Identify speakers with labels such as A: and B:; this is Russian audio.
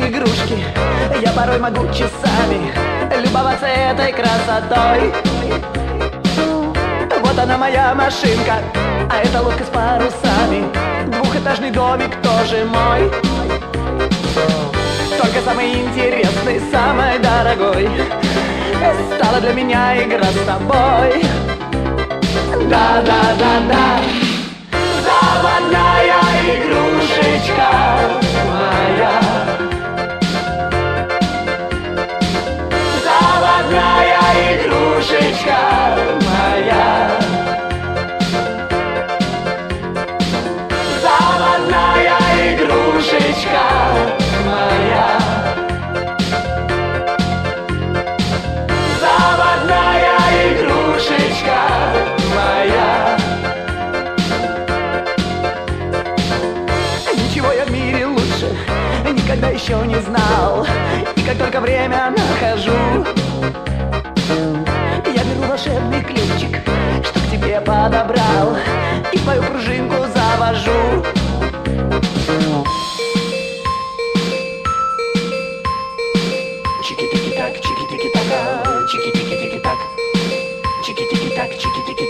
A: игрушки. Я порой могу часами любоваться этой красотой. Вот она моя машинка, а это лодка с парусами. Двухэтажный домик тоже мой. Только самый интересный, самый дорогой стала для меня игра с тобой. Да-да-да-да, заводная игрушечка моя. Заводная игрушечка моя. Заводная игрушечка моя. Заводная игрушечка моя. Ничего я в мире лучше никогда еще не знал. И как только время нахожу, я беру волшебный ключик, что к тебе подобрал, и твою пружинку завожу. Чики-тики-так, чики-тики-така, чики-тики-тики-так, чики-тики-так, чики-тики.